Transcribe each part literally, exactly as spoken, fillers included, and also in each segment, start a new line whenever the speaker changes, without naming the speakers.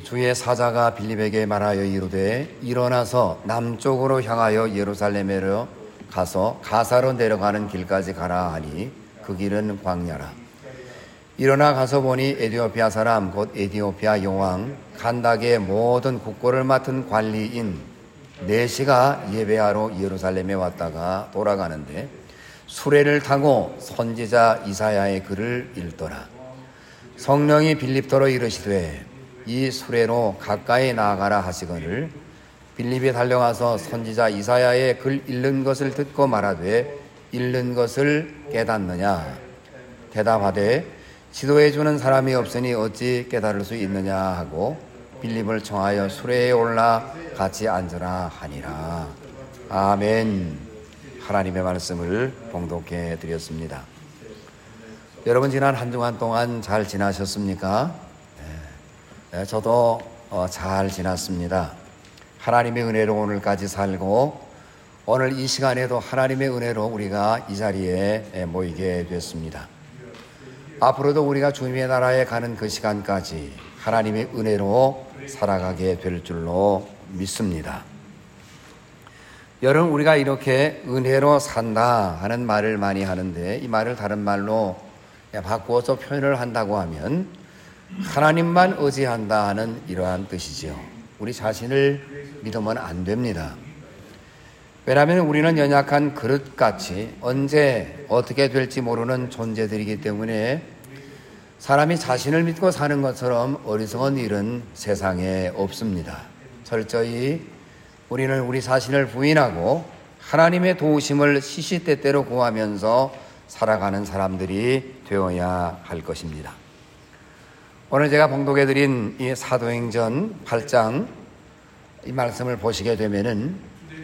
주의 사자가 빌립에게 말하여 이르되 일어나서 남쪽으로 향하여 예루살렘으로 가서 가사로 내려가는 길까지 가라 하니 그 길은 광야라. 일어나 가서 보니 에디오피아 사람 곧 에디오피아 여왕 칸닥의 모든 국고를 맡은 관리인 네시가 예배하러 예루살렘에 왔다가 돌아가는데 수레를 타고 선지자 이사야의 글을 읽더라. 성령이 빌립더러 이르시되 이 수레로 가까이 나아가라 하시거늘 빌립이 달려가서 선지자 이사야의 글 읽는 것을 듣고 말하되 읽는 것을 깨닫느냐? 대답하되 지도해 주는 사람이 없으니 어찌 깨달을 수 있느냐 하고 빌립을 청하여 수레에 올라 같이 앉으라 하니라. 아멘. 하나님의 말씀을 봉독해 드렸습니다. 여러분 지난 한 주간 동안 잘 지나셨습니까? 네, 저도 어, 잘 지났습니다. 하나님의 은혜로 오늘까지 살고 오늘 이 시간에도 하나님의 은혜로 우리가 이 자리에 모이게 됐습니다. 앞으로도 우리가 주님의 나라에 가는 그 시간까지 하나님의 은혜로 살아가게 될 줄로 믿습니다. 여러분 우리가 이렇게 은혜로 산다 하는 말을 많이 하는데 이 말을 다른 말로 바꾸어서 표현을 한다고 하면 하나님만 의지한다 하는 이러한 뜻이지요. 우리 자신을 믿으면 안 됩니다. 왜냐하면 우리는 연약한 그릇같이 언제 어떻게 될지 모르는 존재들이기 때문에 사람이 자신을 믿고 사는 것처럼 어리석은 일은 세상에 없습니다. 철저히 우리는 우리 자신을 부인하고 하나님의 도우심을 시시때때로 구하면서 살아가는 사람들이 되어야 할 것입니다. 오늘 제가 봉독해드린 이 사도행전 팔 장 이 말씀을 보시게 되면은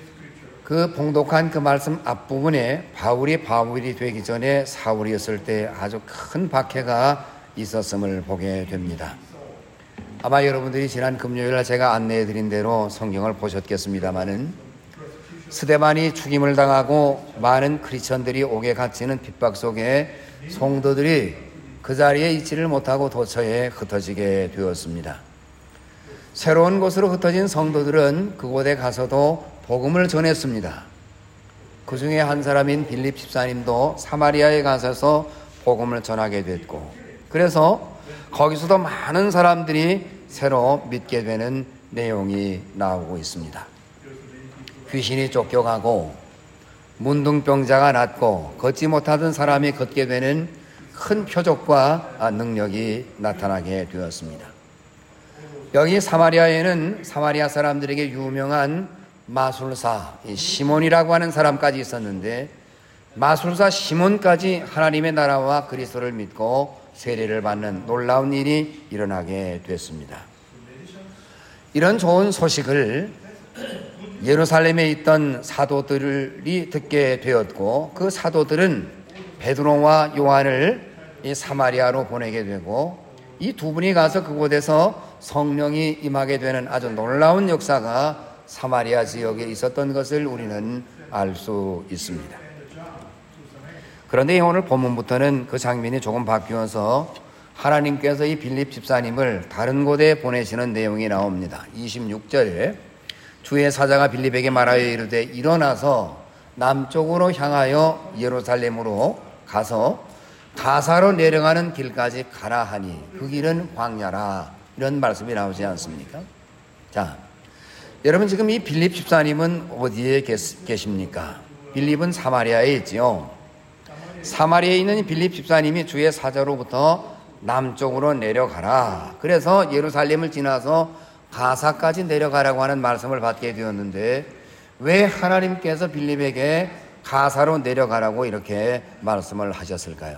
그 봉독한 그 말씀 앞부분에 바울이 바울이 되기 전에 사울이었을 때 아주 큰 박해가 있었음을 보게 됩니다. 아마 여러분들이 지난 금요일 제가 안내해드린 대로 성경을 보셨겠습니다마는 스데반이 죽임을 당하고 많은 크리스천들이 옥에 갇히는 핍박 속에 성도들이 그 자리에 있지를 못하고 도처에 흩어지게 되었습니다. 새로운 곳으로 흩어진 성도들은 그곳에 가서도 복음을 전했습니다. 그 중에 한 사람인 빌립 집사님도 사마리아에 가셔서 복음을 전하게 됐고 그래서 거기서도 많은 사람들이 새로 믿게 되는 내용이 나오고 있습니다. 귀신이 쫓겨가고 문둥병자가 낫고 걷지 못하던 사람이 걷게 되는 큰 표적과 능력이 나타나게 되었습니다. 여기 사마리아에는 사마리아 사람들에게 유명한 마술사 시몬이라고 하는 사람까지 있었는데 마술사 시몬까지 하나님의 나라와 그리스도를 믿고 세례를 받는 놀라운 일이 일어나게 됐습니다. 이런 좋은 소식을 예루살렘에 있던 사도들이 듣게 되었고 그 사도들은 베드로와 요한을 이 사마리아로 보내게 되고 이 두 분이 가서 그곳에서 성령이 임하게 되는 아주 놀라운 역사가 사마리아 지역에 있었던 것을 우리는 알 수 있습니다. 그런데 오늘 본문부터는 그 장면이 조금 바뀌어서 하나님께서 이 빌립 집사님을 다른 곳에 보내시는 내용이 나옵니다. 이십육 절에 주의 사자가 빌립에게 말하여 이르되 일어나서 남쪽으로 향하여 예루살렘으로 가서 가사로 내려가는 길까지 가라 하니 그 길은 광야라. 이런 말씀이 나오지 않습니까? 자, 여러분 지금 이 빌립 집사님은 어디에 계십니까? 빌립은 사마리아에 있지요. 사마리아에 있는 빌립 집사님이 주의 사자로부터 남쪽으로 내려가라. 그래서 예루살렘을 지나서 가사까지 내려가라고 하는 말씀을 받게 되었는데 왜 하나님께서 빌립에게 가사로 내려가라고 이렇게 말씀을 하셨을까요?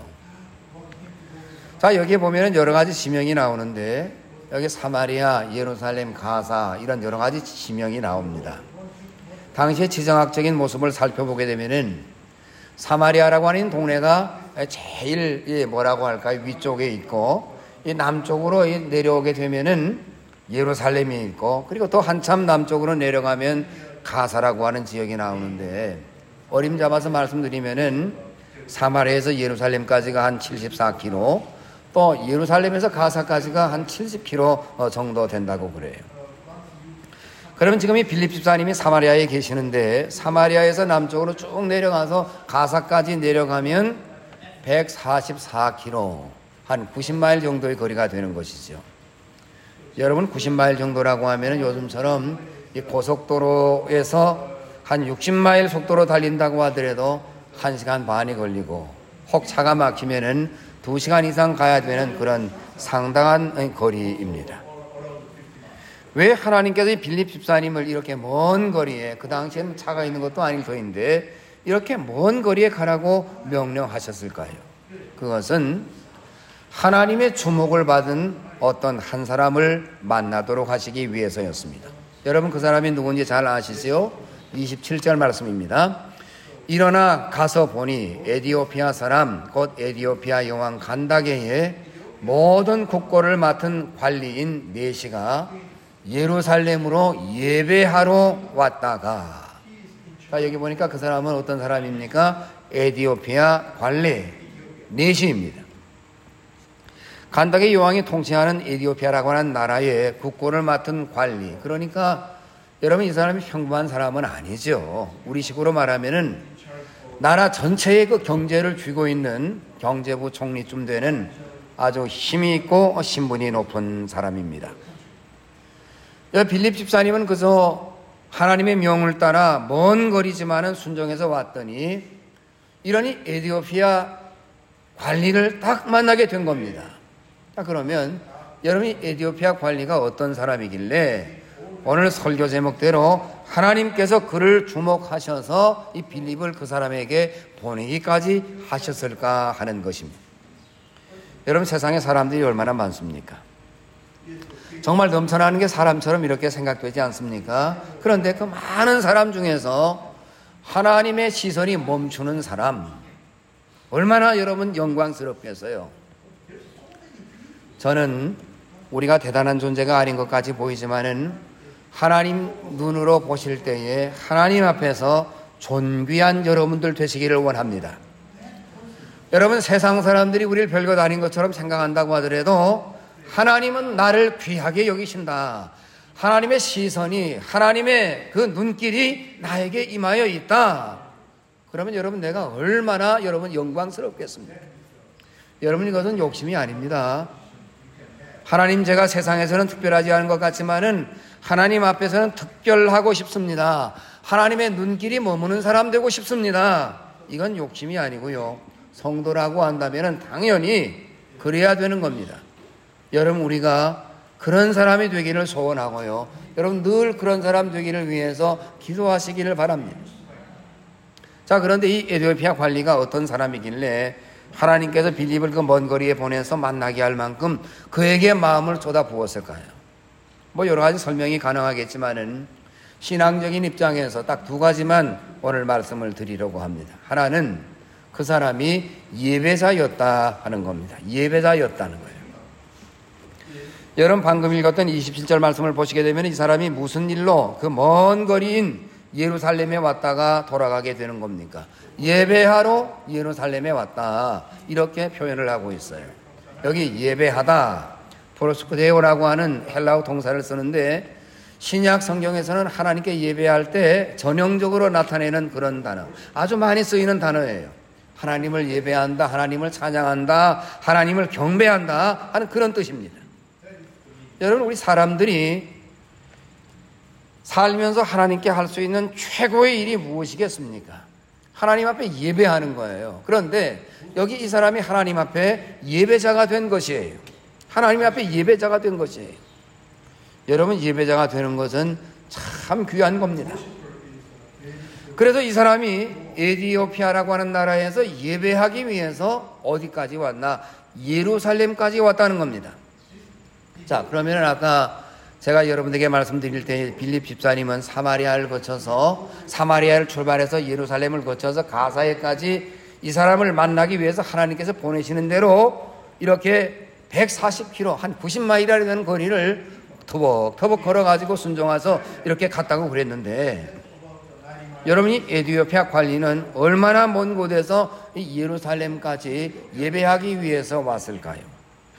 자, 여기에 보면 여러 가지 지명이 나오는데 여기 사마리아, 예루살렘, 가사 이런 여러 가지 지명이 나옵니다. 당시의 지정학적인 모습을 살펴보게 되면은 사마리아라고 하는 동네가 제일 뭐라고 할까요? 위쪽에 있고 이 남쪽으로 내려오게 되면은 예루살렘이 있고 그리고 또 한참 남쪽으로 내려가면 가사라고 하는 지역이 나오는데 어림잡아서 말씀드리면은 사마리아에서 예루살렘까지가 한 칠십사 킬로미터, 또 예루살렘에서 가사까지가 한 칠십 킬로미터 정도 된다고 그래요. 그러면 지금 이 빌립 집사님이 사마리아에 계시는데 사마리아에서 남쪽으로 쭉 내려가서 가사까지 내려가면 백사십사 킬로미터, 한 구십 마일 정도의 거리가 되는 것이죠. 여러분, 구십 마일 정도라고 하면 요즘처럼 이 고속도로에서 한 육십 마일 속도로 달린다고 하더라도 한 시간 반이 걸리고 혹 차가 막히면은 두 시간 이상 가야 되는 그런 상당한 거리입니다. 왜 하나님께서 이 빌립 집사님을 이렇게 먼 거리에, 그 당시에는 차가 있는 것도 아닐 터인데 이렇게 먼 거리에 가라고 명령하셨을까요? 그것은 하나님의 주목을 받은 어떤 한 사람을 만나도록 하시기 위해서였습니다. 여러분, 그 사람이 누군지 잘 아시죠? 이십칠 절 말씀입니다. 일어나 가서 보니 에디오피아 사람 곧 에디오피아 여왕 간다게의 모든 국고를 맡은 관리인 네시가 예루살렘으로 예배하러 왔다가, 자, 여기 보니까 그 사람은 어떤 사람입니까? 에디오피아 관리 네시입니다. 간다게 여왕이 통치하는 에디오피아라고 하는 나라의 국고를 맡은 관리, 그러니까 여러분, 이 사람이 평범한 사람은 아니죠. 우리식으로 말하면은 나라 전체의 그 경제를 쥐고 있는 경제부 총리쯤 되는 아주 힘이 있고 신분이 높은 사람입니다. 빌립 집사님은 그저 하나님의 명을 따라 먼 거리지만은 순종해서 왔더니 이러니 에디오피아 관리를 딱 만나게 된 겁니다. 자, 그러면 여러분이 에디오피아 관리가 어떤 사람이길래 오늘 설교 제목대로 하나님께서 그를 주목하셔서 이 빌립을 그 사람에게 보내기까지 하셨을까 하는 것입니다. 여러분, 세상에 사람들이 얼마나 많습니까? 정말 넘쳐나는 게 사람처럼 이렇게 생각되지 않습니까? 그런데 그 많은 사람 중에서 하나님의 시선이 멈추는 사람, 얼마나 여러분 영광스럽겠어요? 저는 우리가 대단한 존재가 아닌 것까지 보이지만은 하나님 눈으로 보실 때에 하나님 앞에서 존귀한 여러분들 되시기를 원합니다. 여러분, 세상 사람들이 우리를 별것 아닌 것처럼 생각한다고 하더라도 하나님은 나를 귀하게 여기신다. 하나님의 시선이, 하나님의 그 눈길이 나에게 임하여 있다. 그러면 여러분, 내가 얼마나 여러분 영광스럽겠습니까? 여러분, 이것은 욕심이 아닙니다. 하나님, 제가 세상에서는 특별하지 않은 것 같지만은 하나님 앞에서는 특별하고 싶습니다. 하나님의 눈길이 머무는 사람 되고 싶습니다. 이건 욕심이 아니고요. 성도라고 한다면 당연히 그래야 되는 겁니다. 여러분, 우리가 그런 사람이 되기를 소원하고요. 여러분, 늘 그런 사람 되기를 위해서 기도하시기를 바랍니다. 자, 그런데 이 에디오피아 관리가 어떤 사람이길래 하나님께서 빌립을 그 먼 거리에 보내서 만나게 할 만큼 그에게 마음을 쏟아부었을까요? 뭐 여러 가지 설명이 가능하겠지만은 신앙적인 입장에서 딱 두 가지만 오늘 말씀을 드리려고 합니다. 하나는 그 사람이 예배자였다 하는 겁니다. 예배자였다는 거예요. 여러분, 방금 읽었던 이십칠 절 말씀을 보시게 되면 이 사람이 무슨 일로 그 먼 거리인 예루살렘에 왔다가 돌아가게 되는 겁니까? 예배하러 예루살렘에 왔다, 이렇게 표현을 하고 있어요. 여기 예배하다, 프로스쿠데오라고 하는 헬라어 동사를 쓰는데 신약 성경에서는 하나님께 예배할 때 전형적으로 나타내는 그런 단어, 아주 많이 쓰이는 단어예요. 하나님을 예배한다, 하나님을 찬양한다, 하나님을 경배한다 하는 그런 뜻입니다. 여러분, 우리 사람들이 살면서 하나님께 할 수 있는 최고의 일이 무엇이겠습니까? 하나님 앞에 예배하는 거예요. 그런데 여기 이 사람이 하나님 앞에 예배자가 된 것이에요. 하나님 앞에 예배자가 된 것이에요. 여러분, 예배자가 되는 것은 참 귀한 겁니다. 그래서 이 사람이 에디오피아라고 하는 나라에서 예배하기 위해서 어디까지 왔나? 예루살렘까지 왔다는 겁니다. 자, 그러면 아까 제가 여러분들에게 말씀드릴 때 빌립 집사님은 사마리아를 거쳐서 사마리아를 출발해서 예루살렘을 거쳐서 가사에까지 이 사람을 만나기 위해서 하나님께서 보내시는 대로 이렇게 백사십 킬로미터, 한 구십 마일이나 되는 거리를 터벅터벅 걸어가지고 순종해서 이렇게 갔다고 그랬는데, 여러분이 에디오피아 관리는 얼마나 먼 곳에서 이 예루살렘까지 예배하기 위해서 왔을까요?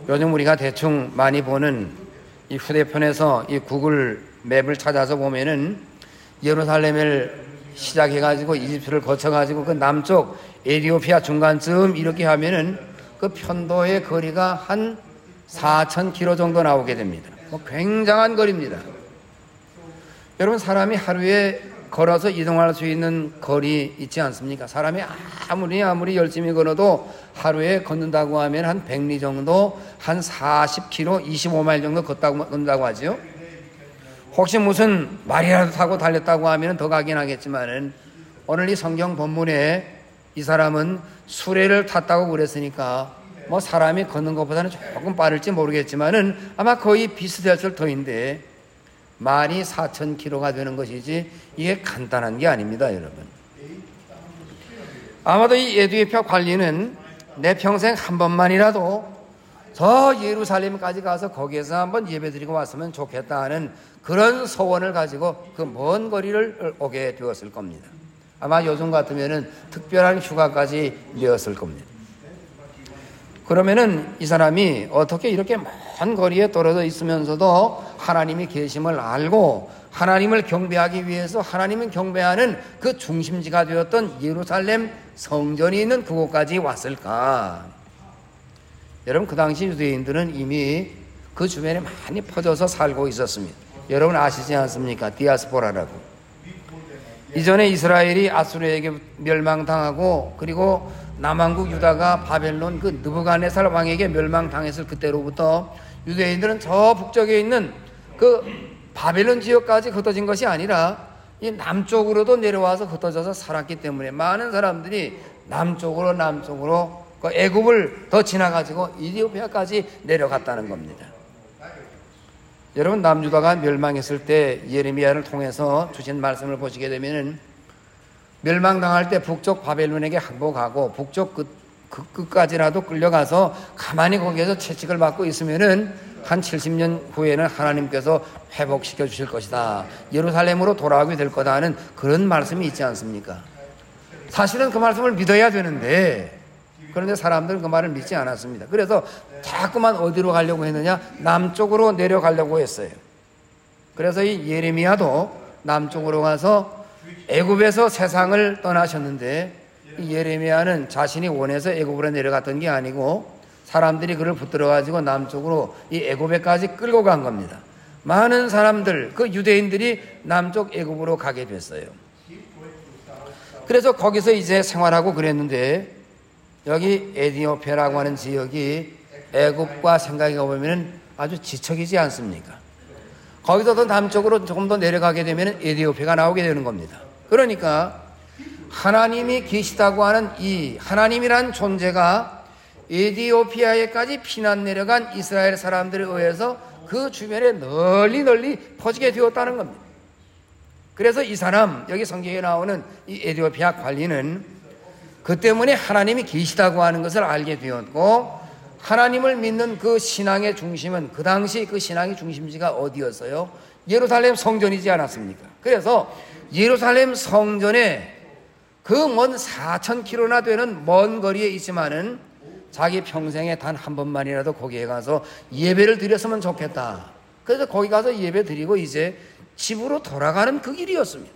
요즘 우리가 대충 많이 보는 이 휴대폰에서 이 구글 맵을 찾아서 보면은 예루살렘을 시작해가지고 이집트를 거쳐가지고 그 남쪽 에티오피아 중간쯤 이렇게 하면은 그 편도의 거리가 한 사천 킬로미터 정도 나오게 됩니다. 뭐 굉장한 거리입니다. 여러분, 사람이 하루에 걸어서 이동할 수 있는 거리 있지 않습니까? 사람이 아무리 아무리 열심히 걸어도 하루에 걷는다고 하면 한 백 리 정도, 한 사십 킬로미터, 이십오 마일 정도 걷다고, 걷는다고 하죠. 혹시 무슨 말이라도 타고 달렸다고 하면 더 가긴 하겠지만은 오늘 이 성경 본문에 이 사람은 수레를 탔다고 그랬으니까 뭐 사람이 걷는 것보다는 조금 빠를지 모르겠지만은 아마 거의 비슷했을 터인데 말이 사천 킬로미터가 되는 것이지 이게 간단한 게 아닙니다, 여러분. 아마도 이 에티오피아 관리는 내 평생 한 번만이라도 저 예루살렘까지 가서 거기에서 한번 예배드리고 왔으면 좋겠다 하는 그런 소원을 가지고 그 먼 거리를 오게 되었을 겁니다. 아마 요즘 같으면은 특별한 휴가까지 내었을 겁니다. 그러면은 이 사람이 어떻게 이렇게 먼 거리에 떨어져 있으면서도 하나님이 계심을 알고 하나님을 경배하기 위해서 하나님을 경배하는 그 중심지가 되었던 예루살렘 성전이 있는 그곳까지 왔을까? 여러분, 그 당시 유대인들은 이미 그 주변에 많이 퍼져서 살고 있었습니다. 여러분 아시지 않습니까? 디아스포라라고. 이전에 이스라엘이 아수르에게 멸망당하고 그리고 남왕국 유다가 바벨론 그 느부갓네살 왕에게 멸망당했을 그때로부터 유대인들은 저 북쪽에 있는 그 바벨론 지역까지 흩어진 것이 아니라 이 남쪽으로도 내려와서 흩어져서 살았기 때문에 많은 사람들이 남쪽으로 남쪽으로 그 애굽을 더 지나가지고 이디오피아까지 내려갔다는 겁니다. 여러분, 남유다가 멸망했을 때 예레미야를 통해서 주신 말씀을 보시게 되면은 멸망당할 때 북쪽 바벨론에게 항복하고 북쪽 끝, 그 끝까지라도 끌려가서 가만히 거기에서 채찍을 받고 있으면은 한 칠십 년 후에는 하나님께서 회복시켜 주실 것이다. 예루살렘으로 돌아오게 될 거다 하는 그런 말씀이 있지 않습니까? 사실은 그 말씀을 믿어야 되는데 그런데 사람들은 그 말을 믿지 않았습니다. 그래서 자꾸만 어디로 가려고 했느냐? 남쪽으로 내려가려고 했어요. 그래서 이 예레미야도 남쪽으로 가서 애굽에서 세상을 떠나셨는데 이 예레미야는 자신이 원해서 애굽으로 내려갔던 게 아니고 사람들이 그를 붙들어가지고 남쪽으로 이 애굽에까지 끌고 간 겁니다. 많은 사람들, 그 유대인들이 남쪽 애굽으로 가게 됐어요. 그래서 거기서 이제 생활하고 그랬는데 여기 에티오피아라고 하는 지역이 애굽과 생각해 보면 아주 지척이지 않습니까? 거기서 더 남쪽으로 조금 더 내려가게 되면 에티오피아가 나오게 되는 겁니다. 그러니까 하나님이 계시다고 하는 이 하나님이란 존재가 에티오피아에까지 피난 내려간 이스라엘 사람들에 의해서 그 주변에 널리 널리 퍼지게 되었다는 겁니다. 그래서 이 사람, 여기 성경에 나오는 이 에티오피아 관리는 그 때문에 하나님이 계시다고 하는 것을 알게 되었고 하나님을 믿는 그 신앙의 중심은 그 당시 그 신앙의 중심지가 어디였어요? 예루살렘 성전이지 않았습니까? 그래서 예루살렘 성전에 그 먼 사천 킬로미터나 되는 먼 거리에 있지만은 자기 평생에 단 한 번만이라도 거기에 가서 예배를 드렸으면 좋겠다. 그래서 거기 가서 예배 드리고 이제 집으로 돌아가는 그 길이었습니다.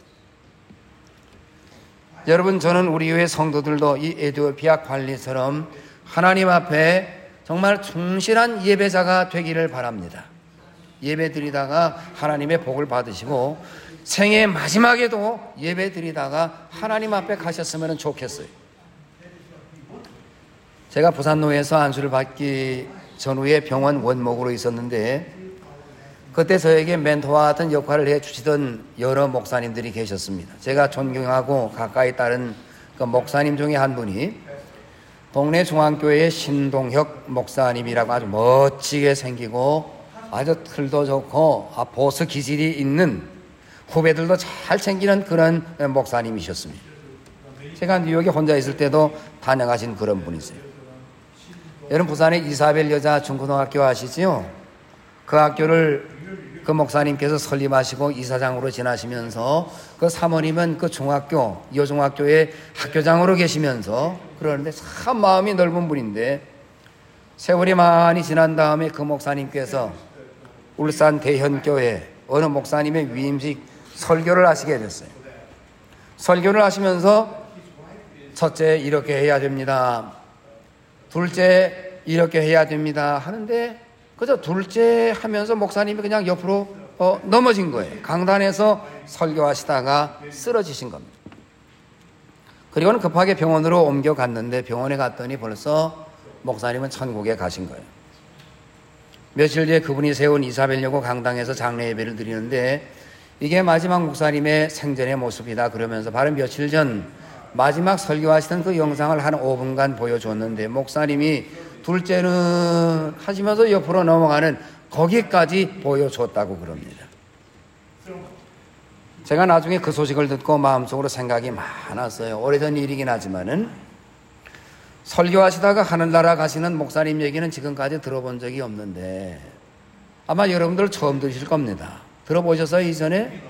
여러분, 저는 우리 교회 성도들도 이 에티오피아 관리처럼 하나님 앞에 정말 충실한 예배자가 되기를 바랍니다. 예배 드리다가 하나님의 복을 받으시고 생애 마지막에도 예배 드리다가 하나님 앞에 가셨으면 좋겠어요. 제가 부산노회에서 안수를 받기 전후에 병원 원목으로 있었는데 그때 저에게 멘토와 같은 역할을 해주시던 여러 목사님들이 계셨습니다. 제가 존경하고 가까이 따른 그 목사님 중에 한 분이 동네 중앙교회의 신동혁 목사님이라고 아주 멋지게 생기고 아주 틀도 좋고 보스 기질이 있는 후배들도 잘 챙기는 그런 목사님이셨습니다. 제가 뉴욕에 혼자 있을 때도 다녀가신 그런 분이세요. 여러분, 부산의 이사벨 여자 중고등학교 아시지요? 그 학교를 그 목사님께서 설립하시고 이사장으로 지나시면서 그 사모님은 그 중학교, 여중학교의 학교장으로 계시면서 그러는데 참 마음이 넓은 분인데 세월이 많이 지난 다음에 그 목사님께서 울산 대현교회 어느 목사님의 위임식 설교를 하시게 됐어요. 설교를 하시면서 첫째 이렇게 해야 됩니다, 둘째 이렇게 해야 됩니다 하는데 그저 둘째 하면서 목사님이 그냥 옆으로 어, 넘어진 거예요. 강단에서 설교하시다가 쓰러지신 겁니다. 그리고는 급하게 병원으로 옮겨갔는데 병원에 갔더니 벌써 목사님은 천국에 가신 거예요. 며칠 뒤에 그분이 세운 이사벨여고 강당에서 장례 예배를 드리는데 이게 마지막 목사님의 생전의 모습이다 그러면서 바로 며칠 전 마지막 설교하시던 그 영상을 한 오 분간 보여줬는데 목사님이 둘째는 하시면서 옆으로 넘어가는 거기까지 보여줬다고 그럽니다. 제가 나중에 그 소식을 듣고 마음속으로 생각이 많았어요. 오래전 일이긴 하지만은 설교하시다가 하늘나라 가시는 목사님 얘기는 지금까지 들어본 적이 없는데 아마 여러분들 처음 들으실 겁니다. 들어보셨어요, 이전에?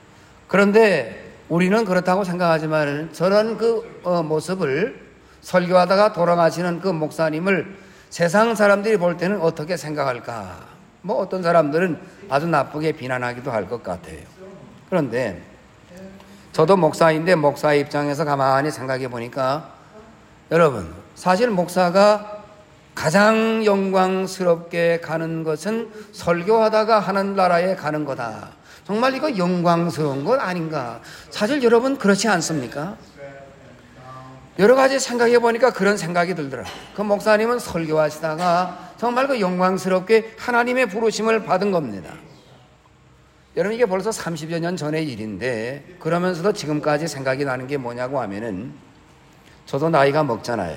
그런데 우리는 그렇다고 생각하지만 저런 그 어, 모습을 설교하다가 돌아가시는 그 목사님을 세상 사람들이 볼 때는 어떻게 생각할까? 뭐 어떤 사람들은 아주 나쁘게 비난하기도 할 것 같아요. 그런데 저도 목사인데 목사의 입장에서 가만히 생각해 보니까 여러분, 사실 목사가 가장 영광스럽게 가는 것은 설교하다가 하늘나라에 가는 거다. 정말 이거 영광스러운 것 아닌가? 사실 여러분 그렇지 않습니까? 여러 가지 생각해 보니까 그런 생각이 들더라고요. 그 목사님은 설교하시다가 정말 그 영광스럽게 하나님의 부르심을 받은 겁니다. 여러분 이게 벌써 삼십여 년 전의 일인데 그러면서도 지금까지 생각이 나는 게 뭐냐고 하면은 저도 나이가 먹잖아요.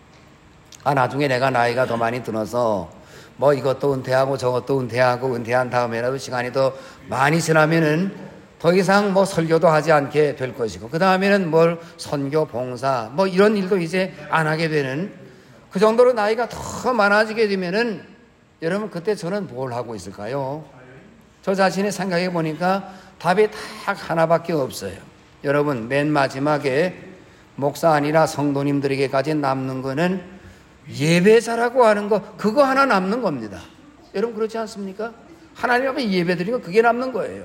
아 나중에 내가 나이가 더 많이 들어서 뭐 이것도 은퇴하고 저것도 은퇴하고 은퇴한 다음에라도 시간이 더 많이 지나면은 더 이상 뭐 설교도 하지 않게 될 것이고 그 다음에는 뭘 선교 봉사 뭐 이런 일도 이제 안 하게 되는 그 정도로 나이가 더 많아지게 되면은 여러분 그때 저는 뭘 하고 있을까요? 저 자신이 생각해 보니까 답이 딱 하나밖에 없어요. 여러분 맨 마지막에 목사 아니라 성도님들에게까지 남는 거는 예배자라고 하는 거 그거 하나 남는 겁니다. 여러분 그렇지 않습니까? 하나님 앞에 예배드리고 그게 남는 거예요.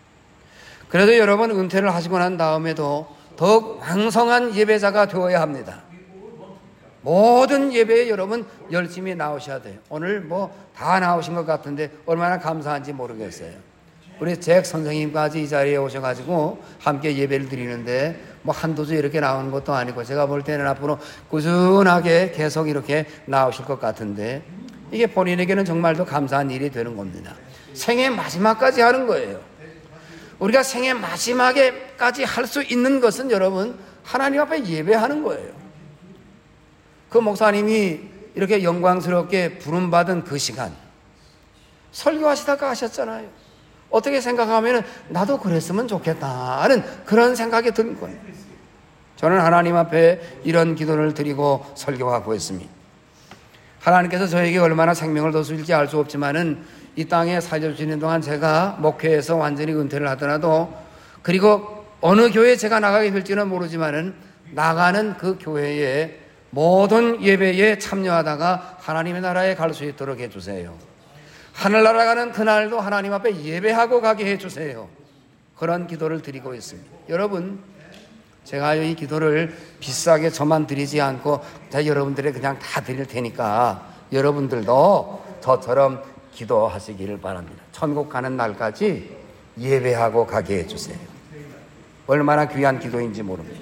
그래도 여러분 은퇴를 하시고 난 다음에도 더욱 왕성한 예배자가 되어야 합니다. 모든 예배에 여러분 열심히 나오셔야 돼요. 오늘 뭐 다 나오신 것 같은데 얼마나 감사한지 모르겠어요. 우리 잭 선생님까지 이 자리에 오셔가지고 함께 예배를 드리는데 뭐 한두 주 이렇게 나오는 것도 아니고 제가 볼 때는 앞으로 꾸준하게 계속 이렇게 나오실 것 같은데 이게 본인에게는 정말 더 감사한 일이 되는 겁니다. 생애 마지막까지 하는 거예요. 우리가 생애 마지막에까지 할 수 있는 것은 여러분 하나님 앞에 예배하는 거예요. 그 목사님이 이렇게 영광스럽게 부름받은 그 시간 설교하시다가 하셨잖아요. 어떻게 생각하면 나도 그랬으면 좋겠다 하는 그런 생각이 든 거예요. 저는 하나님 앞에 이런 기도를 드리고 설교하고 있습니다. 하나님께서 저에게 얼마나 생명을 더 주실지 알 수 없지만은 이 땅에 살려주시는 동안 제가 목회에서 완전히 은퇴를 하더라도 그리고 어느 교회에 제가 나가게 될지는 모르지만은 나가는 그 교회에 모든 예배에 참여하다가 하나님의 나라에 갈 수 있도록 해주세요. 하늘나라 가는 그날도 하나님 앞에 예배하고 가게 해주세요. 그런 기도를 드리고 있습니다. 여러분 제가 이 기도를 비싸게 저만 드리지 않고 제가 여러분들에 그냥 다 드릴 테니까 여러분들도 저처럼 기도하시기를 바랍니다. 천국 가는 날까지 예배하고 가게 해주세요. 얼마나 귀한 기도인지 모릅니다.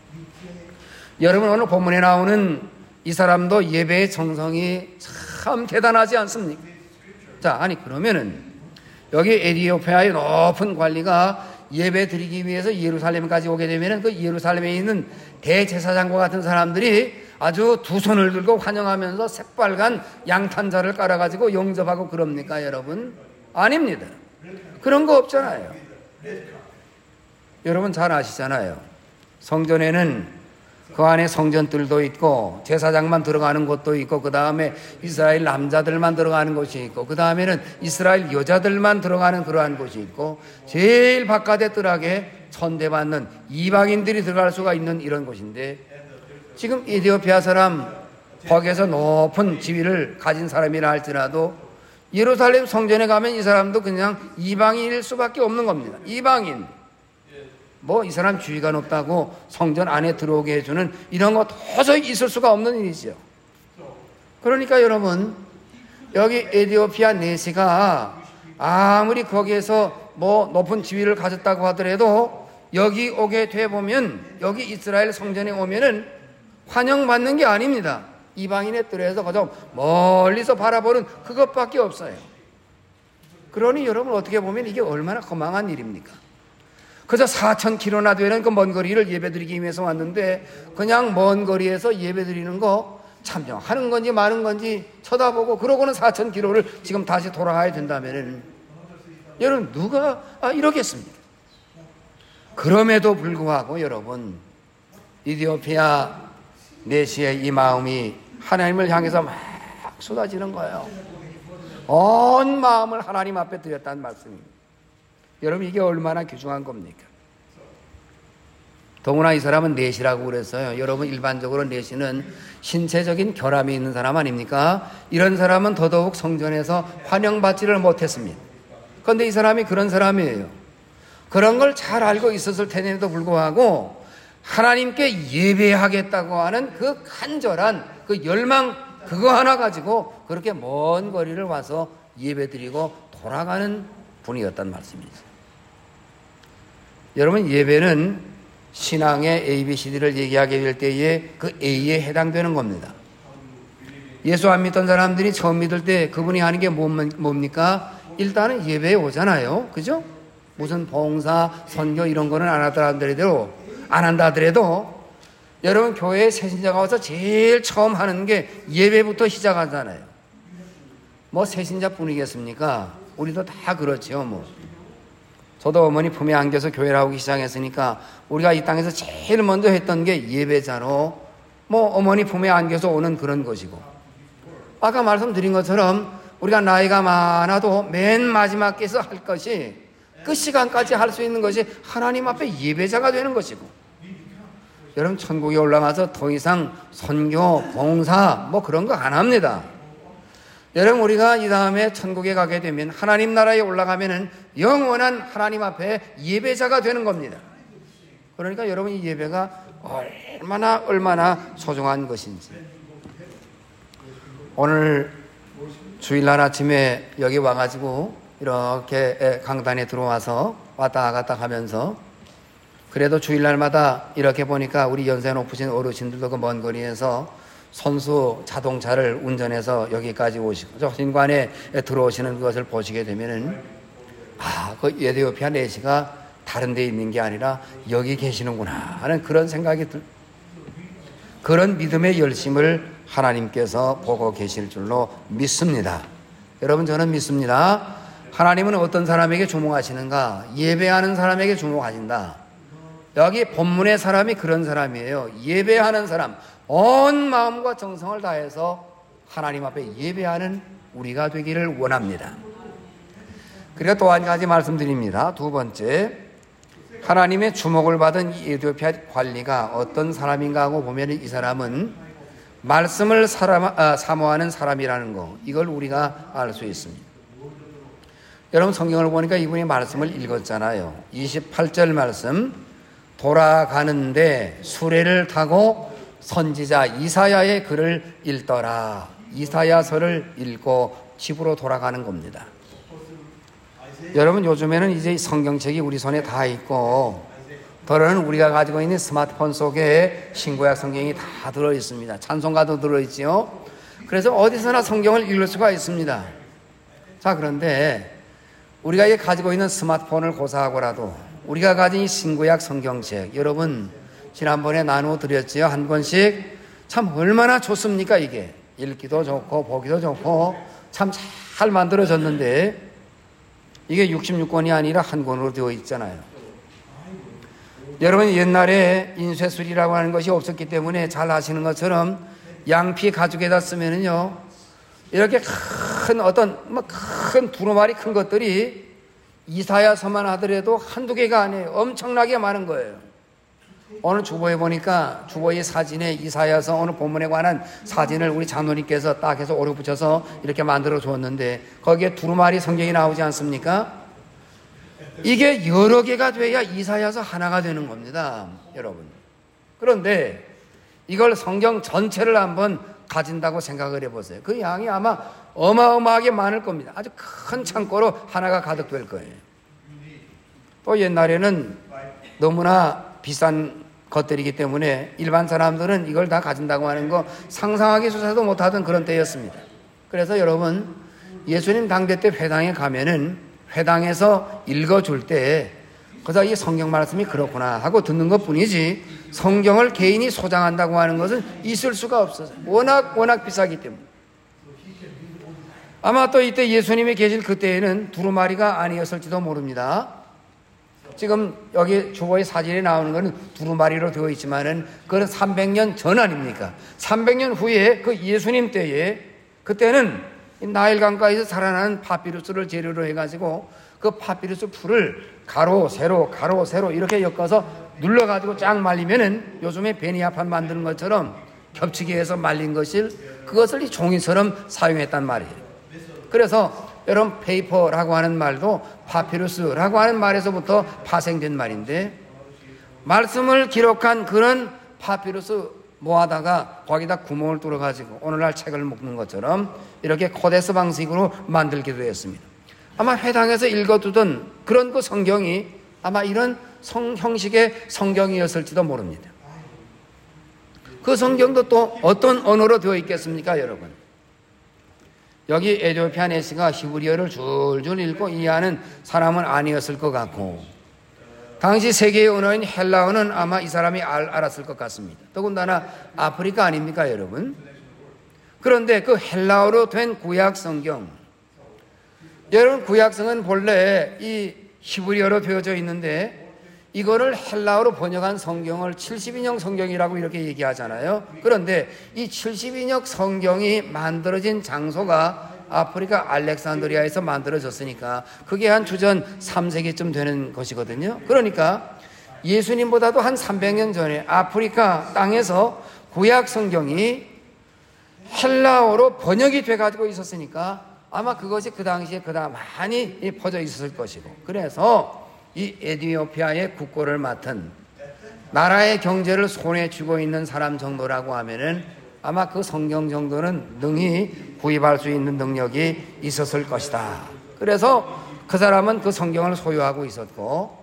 여러분 오늘 본문에 나오는 이 사람도 예배의 정성이 참 대단하지 않습니까? 자, 아니 그러면은 여기 에티오피아의 높은 관리가 예배 드리기 위해서 예루살렘까지 오게 되면은 그 예루살렘에 있는 대제사장과 같은 사람들이 아주 두 손을 들고 환영하면서 새빨간 양탄자를 깔아가지고 영접하고 그럽니까 여러분? 아닙니다. 그런 거 없잖아요. 여러분 잘 아시잖아요. 성전에는 그 안에 성전들도 있고 제사장만 들어가는 곳도 있고 그 다음에 이스라엘 남자들만 들어가는 곳이 있고 그 다음에는 이스라엘 여자들만 들어가는 그러한 곳이 있고 제일 바깥에 뜰하게 천대받는 이방인들이 들어갈 수가 있는 이런 곳인데 지금 에티오피아 사람 거기에서 높은 지위를 가진 사람이라 할지라도 예루살렘 성전에 가면 이 사람도 그냥 이방인일 수밖에 없는 겁니다. 이방인. 뭐 이 사람 주의가 높다고 성전 안에 들어오게 해주는 이런 거 도저히 있을 수가 없는 일이죠. 그러니까 여러분, 여기 에디오피아 내시가 아무리 거기에서 뭐 높은 지위를 가졌다고 하더라도 여기 오게 돼 보면, 여기 이스라엘 성전에 오면은 환영받는 게 아닙니다. 이방인의 뜰에서 그저 멀리서 바라보는 그것밖에 없어요. 그러니 여러분, 어떻게 보면 이게 얼마나 거망한 일입니까? 그저 사천 킬로미터나 되는 그 먼 거리를 예배드리기 위해서 왔는데 그냥 먼 거리에서 예배드리는 거 참정하는 건지 마는 건지 쳐다보고 그러고는 사천 킬로미터를 지금 다시 돌아가야 된다면 여러분, 누가 아, 이러겠습니까? 그럼에도 불구하고 여러분, 이디오피아 내시의 이 마음이 하나님을 향해서 막 쏟아지는 거예요. 온 마음을 하나님 앞에 드렸다는 말씀입니다. 여러분, 이게 얼마나 귀중한 겁니까? 더구나 이 사람은 내시라고 그랬어요. 여러분, 일반적으로 내시는 신체적인 결함이 있는 사람 아닙니까? 이런 사람은 더더욱 성전에서 환영받지를 못했습니다. 그런데 이 사람이 그런 사람이에요. 그런 걸 잘 알고 있었을 텐데도 불구하고 하나님께 예배하겠다고 하는 그 간절한 그 열망, 그거 하나 가지고 그렇게 먼 거리를 와서 예배드리고 돌아가는 분이었단 말씀이죠. 여러분, 예배는 신앙의 에이 비 씨 디를 얘기하게 될 때에 그 A에 해당되는 겁니다. 예수 안 믿던 사람들이 처음 믿을 때 그분이 하는 게 뭡니까? 일단은 예배에 오잖아요. 그죠? 무슨 봉사, 선교 이런 거는 안 하더라도, 안 한다 하더라도 여러분, 교회에 새신자가 와서 제일 처음 하는 게 예배부터 시작하잖아요. 뭐 새신자뿐이겠습니까? 우리도 다 그렇죠. 뭐 저도 어머니 품에 안겨서 교회를 하고 시작했으니까 우리가 이 땅에서 제일 먼저 했던 게 예배자로 뭐 어머니 품에 안겨서 오는 그런 것이고, 아까 말씀드린 것처럼 우리가 나이가 많아도 맨 마지막에서 할 것이, 그 시간까지 할 수 있는 것이 하나님 앞에 예배자가 되는 것이고, 여러분, 천국에 올라가서 더 이상 선교, 봉사 뭐 그런 거 안 합니다. 여러분, 우리가 이 다음에 천국에 가게 되면, 하나님 나라에 올라가면은 영원한 하나님 앞에 예배자가 되는 겁니다. 그러니까 여러분, 이 예배가 얼마나 얼마나 소중한 것인지. 오늘 주일날 아침에 여기 와가지고 이렇게 강단에 들어와서 왔다 갔다 하면서, 그래도 주일날마다 이렇게 보니까 우리 연세 높으신 어르신들도 그 먼 거리에서 선수 자동차를 운전해서 여기까지 오시고 저 신관에 들어오시는 것을 보시게 되면은, 아, 그 에디오피아 내시가 다른 데 있는 게 아니라 여기 계시는구나 하는 그런 생각이 들, 그런 믿음의 열심을 하나님께서 보고 계실 줄로 믿습니다. 여러분, 저는 믿습니다. 하나님은 어떤 사람에게 주목하시는가? 예배하는 사람에게 주목하신다. 여기 본문의 사람이 그런 사람이에요. 예배하는 사람, 온 마음과 정성을 다해서 하나님 앞에 예배하는 우리가 되기를 원합니다. 그리고 또 한 가지 말씀드립니다. 두 번째, 하나님의 주목을 받은 이 에디오피아 관리가 어떤 사람인가 하고 보면, 이 사람은 말씀을 사람, 아, 사모하는 사람이라는 거, 이걸 우리가 알 수 있습니다. 여러분, 성경을 보니까 이분이 말씀을 읽었잖아요. 이십팔 절 말씀, 돌아가는데 수레를 타고 선지자 이사야의 글을 읽더라. 이사야서를 읽고 집으로 돌아가는 겁니다. 여러분, 요즘에는 이제 성경책이 우리 손에 다 있고, 더러는 우리가 가지고 있는 스마트폰 속에 신구약 성경이 다 들어있습니다. 찬송가도 들어있지요. 그래서 어디서나 성경을 읽을 수가 있습니다. 자, 그런데 우리가 이 가지고 있는 스마트폰을 고사하고라도 우리가 가진 이 신구약 성경책, 여러분 지난번에 나누어 드렸지요. 한 권씩. 참 얼마나 좋습니까? 이게 읽기도 좋고 보기도 좋고 참 잘 만들어졌는데, 이게 육십육 권이 아니라 한 권으로 되어 있잖아요. 여러분, 옛날에 인쇄술이라고 하는 것이 없었기 때문에 잘 아시는 것처럼 양피 가죽에다 쓰면은요, 이렇게 큰 어떤 뭐 큰 두루마리 큰 것들이 이사야서만 하더라도 한두 개가 아니에요. 엄청나게 많은 거예요. 오늘 주보에 보니까 주보의 사진에 이사야서 오늘 본문에 관한 사진을 우리 장로님께서 딱 해서 오려 붙여서 이렇게 만들어 주었는데 거기에 두루마리 성경이 나오지 않습니까? 이게 여러 개가 돼야 이사야서 하나가 되는 겁니다, 여러분. 그런데 이걸 성경 전체를 한번 가진다고 생각을 해보세요. 그 양이 아마 어마어마하게 많을 겁니다. 아주 큰 창고로 하나가 가득 될 거예요. 또 옛날에는 너무나 비싼 것들이기 때문에 일반 사람들은 이걸 다 가진다고 하는 거 상상하기조차도 못하던 그런 때였습니다. 그래서 여러분, 예수님 당대 때 회당에 가면은 회당에서 읽어줄 때 그저 이 성경 말씀이 그렇구나 하고 듣는 것 뿐이지 성경을 개인이 소장한다고 하는 것은 있을 수가 없어서 워낙 워낙 비싸기 때문에. 아마 또 이때 예수님이 계실 그때에는 두루마리가 아니었을지도 모릅니다. 지금 여기 주보의 사진에 나오는 것은 두루마리로 되어 있지만은 그건 삼백 년 전 아닙니까? 삼백 년 후에 그 예수님 때에 그때는 나일 강가에서 자라나는 파피루스를 재료로 해가지고 그 파피루스 풀을 가로 세로 가로 세로 이렇게 엮어서 눌러가지고 쫙 말리면은 요즘에 베니아판 만드는 것처럼 겹치게 해서 말린 것을 그것을 이 종이처럼 사용했단 말이에요. 그래서 여러분 페이퍼라고 하는 말도 파피루스라고 하는 말에서부터 파생된 말인데 말씀을 기록한 그런 파피루스 모아다가 거기다 구멍을 뚫어가지고 오늘날 책을 묶는 것처럼 이렇게 코데스 방식으로 만들게 되었습니다. 아마 회당에서 읽어두던 그런 그 성경이 아마 이런 성, 형식의 성경이었을지도 모릅니다. 그 성경도 또 어떤 언어로 되어 있겠습니까, 여러분? 여기 에티오피아 내시가 히브리어를 줄줄 읽고 이해하는 사람은 아니었을 것 같고 당시 세계의 언어인 헬라어는 아마 이 사람이 알, 알았을 것 같습니다. 더군다나 아프리카 아닙니까, 여러분? 그런데 그 헬라어로 된 구약 성경, 여러분 구약성은 본래 이 히브리어로 되어져 있는데 이거를 헬라어로 번역한 성경을 칠십 인역 성경이라고 이렇게 얘기하잖아요. 그런데 이 칠십 인역 성경이 만들어진 장소가 아프리카 알렉산드리아에서 만들어졌으니까 그게 한 주전 삼 세기쯤 되는 것이거든요. 그러니까 예수님보다도 한 삼백 년 전에 아프리카 땅에서 구약 성경이 헬라어로 번역이 돼가지고 있었으니까 아마 그것이 그 당시에 그다 많이 퍼져 있었을 것이고 그래서 이 에티오피아의 국고를 맡은 나라의 경제를 손에 쥐고 있는 사람 정도라고 하면은 아마 그 성경 정도는 능히 구입할 수 있는 능력이 있었을 것이다. 그래서 그 사람은 그 성경을 소유하고 있었고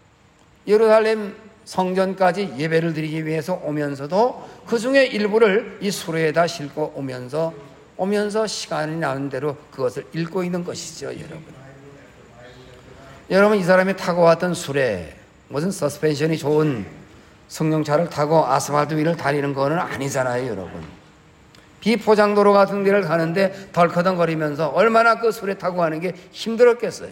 예루살렘 성전까지 예배를 드리기 위해서 오면서도 그 중에 일부를 이 수레에다 싣고 오면서 오면서 시간이 나는 대로 그것을 읽고 있는 것이죠, 여러분. 여러분, 이 사람이 타고 왔던 수레, 무슨 서스펜션이 좋은 승용차를 타고 아스팔트 위를 달리는 거는 아니잖아요, 여러분. 비포장도로 같은 데를 가는데 덜커덩거리면서 얼마나 그 수레 타고 가는 게 힘들었겠어요.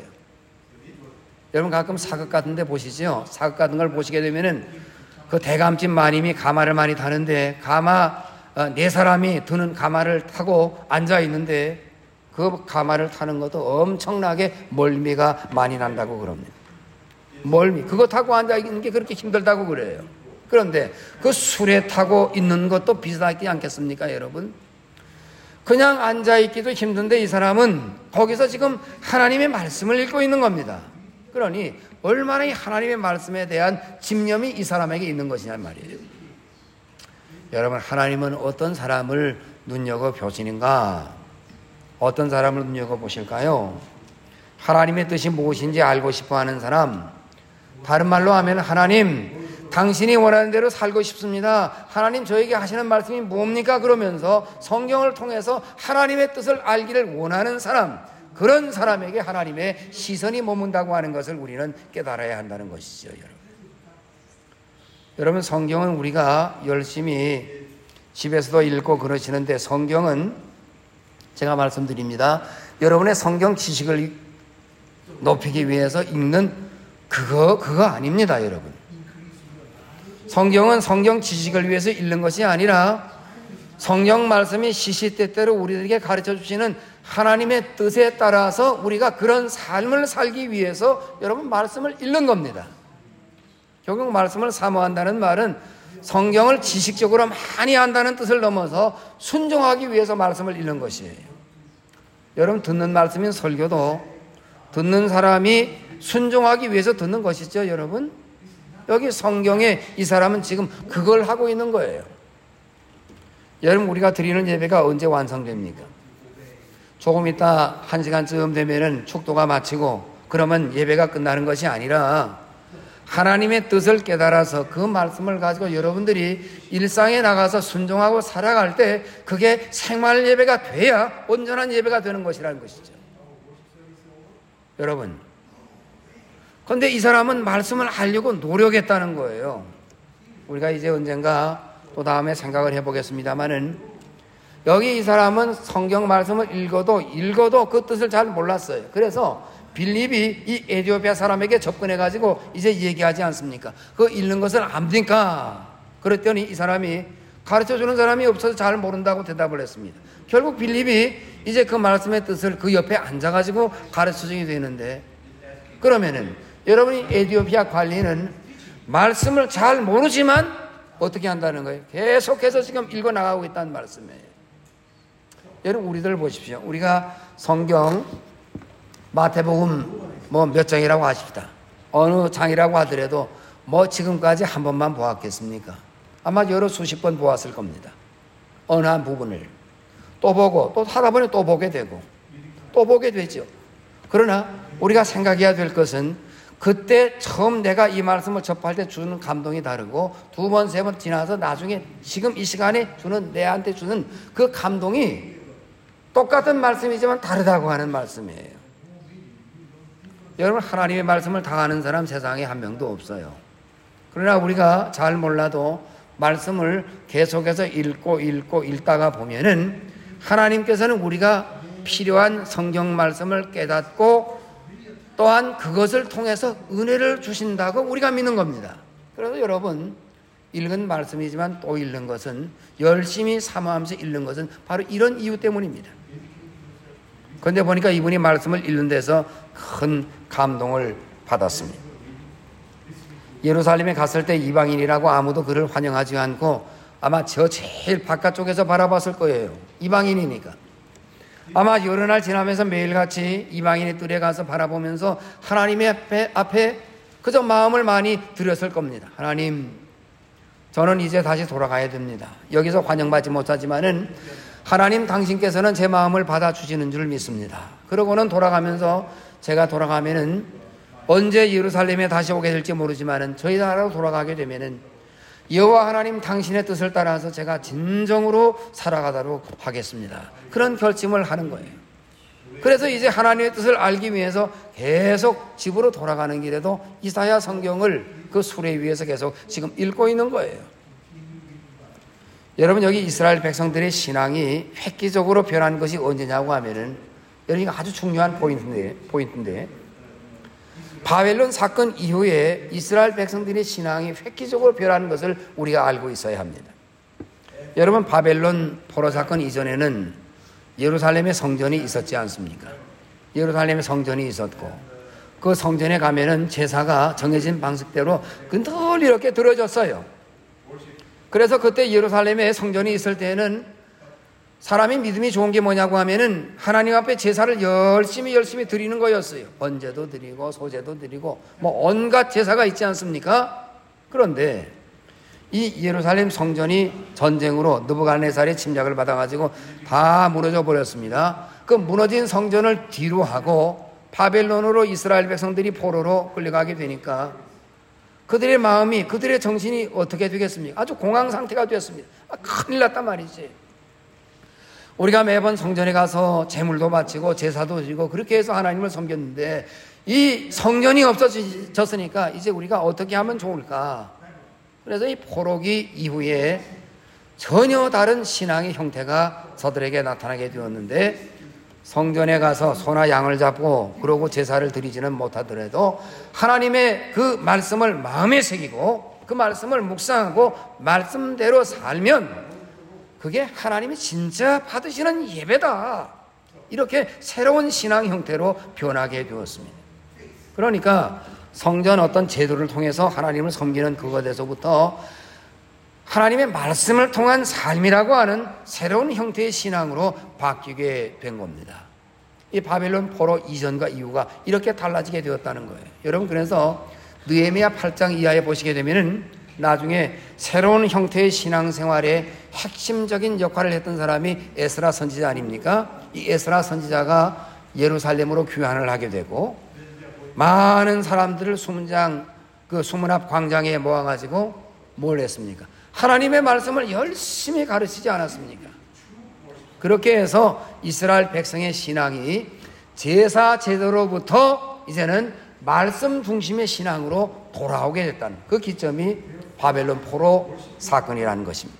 여러분 가끔 사극 같은 데 보시죠? 사극 같은 걸 보시게 되면은 그 대감집 마님이 가마를 많이 타는데 가마 네 사람이 드는 가마를 타고 앉아 있는데 그 가마를 타는 것도 엄청나게 멀미가 많이 난다고 그럽니다. 멀미. 그거 타고 앉아 있는 게 그렇게 힘들다고 그래요. 그런데 그 수레 타고 있는 것도 비슷하지 않겠습니까, 여러분? 그냥 앉아 있기도 힘든데 이 사람은 거기서 지금 하나님의 말씀을 읽고 있는 겁니다. 그러니 얼마나 이 하나님의 말씀에 대한 집념이 이 사람에게 있는 것이냐 말이에요. 여러분, 하나님은 어떤 사람을 눈여겨보시는가? 어떤 사람을 눈여겨보실까요? 하나님의 뜻이 무엇인지 알고 싶어하는 사람, 다른 말로 하면 하나님, 당신이 원하는 대로 살고 싶습니다. 하나님 저에게 하시는 말씀이 뭡니까? 그러면서 성경을 통해서 하나님의 뜻을 알기를 원하는 사람, 그런 사람에게 하나님의 시선이 머문다고 하는 것을 우리는 깨달아야 한다는 것이죠, 여러분. 여러분, 성경은 우리가 열심히 집에서도 읽고 그러시는데 성경은 제가 말씀드립니다. 여러분의 성경 지식을 높이기 위해서 읽는 그거, 그거 아닙니다, 여러분. 성경은 성경 지식을 위해서 읽는 것이 아니라 성경 말씀이 시시때때로 우리들에게 가르쳐 주시는 하나님의 뜻에 따라서 우리가 그런 삶을 살기 위해서 여러분 말씀을 읽는 겁니다. 결국 말씀을 사모한다는 말은 성경을 지식적으로 많이 안다는 뜻을 넘어서 순종하기 위해서 말씀을 읽는 것이에요. 여러분, 듣는 말씀인 설교도 듣는 사람이 순종하기 위해서 듣는 것이죠. 여러분, 여기 성경에 이 사람은 지금 그걸 하고 있는 거예요. 여러분, 우리가 드리는 예배가 언제 완성됩니까? 조금 있다 한 시간쯤 되면은 축도가 마치고 그러면 예배가 끝나는 것이 아니라 하나님의 뜻을 깨달아서 그 말씀을 가지고 여러분들이 일상에 나가서 순종하고 살아갈 때 그게 생활 예배가 돼야 온전한 예배가 되는 것이라는 것이죠. 여러분, 그런데 이 사람은 말씀을 하려고 노력했다는 거예요. 우리가 이제 언젠가 또 다음에 생각을 해보겠습니다만은 여기 이 사람은 성경 말씀을 읽어도 읽어도 그 뜻을 잘 몰랐어요. 그래서 빌립이 이 에티오피아 사람에게 접근해가지고 이제 얘기하지 않습니까? 그거 읽는 것을 압니까? 그랬더니 이 사람이 가르쳐주는 사람이 없어서 잘 모른다고 대답을 했습니다. 결국 빌립이 이제 그 말씀의 뜻을 그 옆에 앉아가지고 가르쳐주게 되는데, 그러면은 여러분이 에티오피아 관리는 말씀을 잘 모르지만 어떻게 한다는 거예요? 계속해서 지금 읽어나가고 있다는 말씀이에요. 여러분, 우리들 보십시오. 우리가 성경 마태복음 뭐 몇 장이라고 하십시다. 어느 장이라고 하더라도 뭐 지금까지 한 번만 보았겠습니까? 아마 여러 수십 번 보았을 겁니다. 어느 한 부분을 또 보고 또 하다 보니 또 보게 되고 또 보게 되죠. 그러나 우리가 생각해야 될 것은 그때 처음 내가 이 말씀을 접할 때 주는 감동이 다르고 두 번, 세 번 지나서 나중에 지금 이 시간에 주는, 내한테 주는 그 감동이 똑같은 말씀이지만 다르다고 하는 말씀이에요. 여러분, 하나님의 말씀을 다 아는 사람 세상에 한 명도 없어요. 그러나 우리가 잘 몰라도 말씀을 계속해서 읽고 읽고 읽다가 보면은 하나님께서는 우리가 필요한 성경 말씀을 깨닫고 또한 그것을 통해서 은혜를 주신다고 우리가 믿는 겁니다. 그래서 여러분, 읽은 말씀이지만 또 읽는 것은, 열심히 사모하면서 읽는 것은 바로 이런 이유 때문입니다. 그런데 보니까 이분이 말씀을 읽는 데서 큰 감동을 받았습니다. 예루살렘에 갔을 때 이방인이라고 아무도 그를 환영하지 않고 아마 저 제일 바깥쪽에서 바라봤을 거예요. 이방인이니까. 아마 여러 날 지나면서 매일같이 이방인의 뜰에 가서 바라보면서 하나님의 앞에, 앞에 그저 마음을 많이 드렸을 겁니다. 하나님, 저는 이제 다시 돌아가야 됩니다. 여기서 환영받지 못하지만은 하나님 당신께서는 제 마음을 받아주시는 줄 믿습니다. 그러고는 돌아가면서 제가 돌아가면은 언제 예루살렘에 다시 오게 될지 모르지만은 저희 나라로 돌아가게 되면은 여호와 하나님 당신의 뜻을 따라서 제가 진정으로 살아가도록 하겠습니다. 그런 결심을 하는 거예요. 그래서 이제 하나님의 뜻을 알기 위해서 계속 집으로 돌아가는 길에도 이사야 성경을 그 수레 위에서 계속 지금 읽고 있는 거예요. 여러분, 여기 이스라엘 백성들의 신앙이 획기적으로 변한 것이 언제냐고 하면은, 여러분, 아주 중요한 포인트인데, 포인트인데 바벨론 사건 이후에 이스라엘 백성들의 신앙이 획기적으로 변하는 것을 우리가 알고 있어야 합니다. 여러분, 바벨론 포로 사건 이전에는 예루살렘에 성전이 있었지 않습니까? 예루살렘에 성전이 있었고 그 성전에 가면은 제사가 정해진 방식대로 늘 이렇게 드려졌어요. 그래서 그때 예루살렘에 성전이 있을 때는 사람이 믿음이 좋은 게 뭐냐고 하면은 하나님 앞에 제사를 열심히 열심히 드리는 거였어요. 번제도 드리고 소제도 드리고 뭐 온갖 제사가 있지 않습니까? 그런데 이 예루살렘 성전이 전쟁으로 느부갓네살의 침략을 받아가지고 다 무너져 버렸습니다. 그 무너진 성전을 뒤로 하고 바벨론으로 이스라엘 백성들이 포로로 끌려가게 되니까 그들의 마음이, 그들의 정신이 어떻게 되겠습니까? 아주 공황 상태가 되었습니다. 아, 큰일 났단 말이지. 우리가 매번 성전에 가서 제물도 바치고 제사도 드리고 그렇게 해서 하나님을 섬겼는데 이 성전이 없어졌으니까 이제 우리가 어떻게 하면 좋을까? 그래서 이 포로기 이후에 전혀 다른 신앙의 형태가 저들에게 나타나게 되었는데, 성전에 가서 소나 양을 잡고 그러고 제사를 드리지는 못하더라도 하나님의 그 말씀을 마음에 새기고 그 말씀을 묵상하고 말씀대로 살면 그게 하나님이 진짜 받으시는 예배다, 이렇게 새로운 신앙 형태로 변하게 되었습니다. 그러니까 성전 어떤 제도를 통해서 하나님을 섬기는 그것에서부터 하나님의 말씀을 통한 삶이라고 하는 새로운 형태의 신앙으로 바뀌게 된 겁니다. 이 바벨론 포로 이전과 이후가 이렇게 달라지게 되었다는 거예요. 여러분, 그래서 느헤미야 팔 장 이하에 보시게 되면은 나중에 새로운 형태의 신앙생활에 핵심적인 역할을 했던 사람이 에스라 선지자 아닙니까? 이 에스라 선지자가 예루살렘으로 귀환을 하게 되고 많은 사람들을 수문장 그 수문 앞 광장에 모아가지고 뭘 했습니까? 하나님의 말씀을 열심히 가르치지 않았습니까? 그렇게 해서 이스라엘 백성의 신앙이 제사 제도로부터 이제는 말씀 중심의 신앙으로 돌아오게 됐다는 그 기점이 바벨론 포로 사건이라는 것입니다.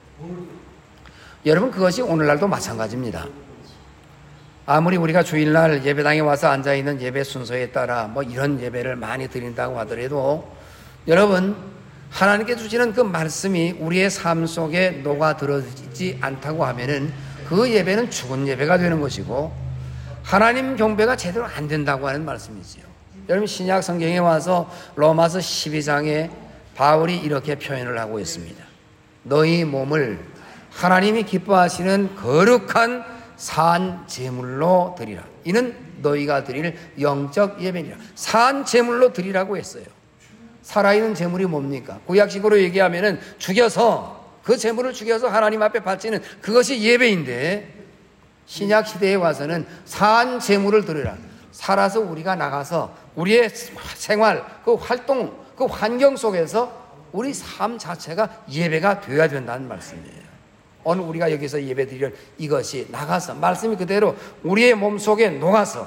여러분, 그것이 오늘날도 마찬가지입니다. 아무리 우리가 주일날 예배당에 와서 앉아있는 예배 순서에 따라 뭐 이런 예배를 많이 드린다고 하더라도 여러분, 하나님께 주시는 그 말씀이 우리의 삶 속에 녹아들어지지 않다고 하면은 그 예배는 죽은 예배가 되는 것이고 하나님 경배가 제대로 안 된다고 하는 말씀이지요. 여러분, 신약 성경에 와서 로마서 십이 장에 바울이 이렇게 표현을 하고 있습니다. 너희 몸을 하나님이 기뻐하시는 거룩한 산 제물로 드리라. 이는 너희가 드릴 영적 예배니라. 산 제물로 드리라고 했어요. 살아있는 제물이 뭡니까? 구약식으로 얘기하면은 죽여서 그 제물을 죽여서 하나님 앞에 바치는 그것이 예배인데 신약 시대에 와서는 산 제물을 드리라. 살아서 우리가 나가서 우리의 생활, 그 활동, 그 환경 속에서 우리 삶 자체가 예배가 되어야 된다는 말씀이에요. 오늘 우리가 여기서 예배 드릴 이것이 나가서 말씀이 그대로 우리의 몸속에 녹아서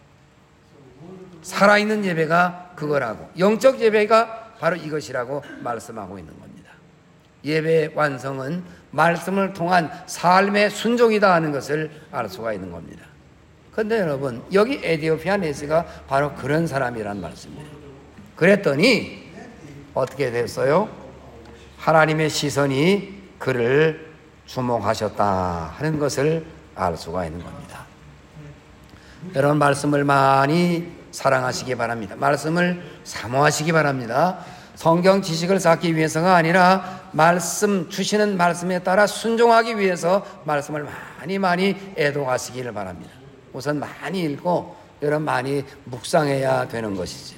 살아있는 예배가 그거라고, 영적 예배가 바로 이것이라고 말씀하고 있는 겁니다. 예배의 완성은 말씀을 통한 삶의 순종이다 하는 것을 알 수가 있는 겁니다. 그런데 여러분, 여기 에디오피아 네스가 바로 그런 사람이란 말씀이에요. 그랬더니 어떻게 됐어요? 하나님의 시선이 그를 주목하셨다 하는 것을 알 수가 있는 겁니다. 여러분, 말씀을 많이 사랑하시기 바랍니다. 말씀을 사모하시기 바랍니다. 성경 지식을 쌓기 위해서가 아니라 말씀 주시는 말씀에 따라 순종하기 위해서 말씀을 많이 많이 애독하시기를 바랍니다. 우선 많이 읽고 여러분 많이 묵상해야 되는 것이죠.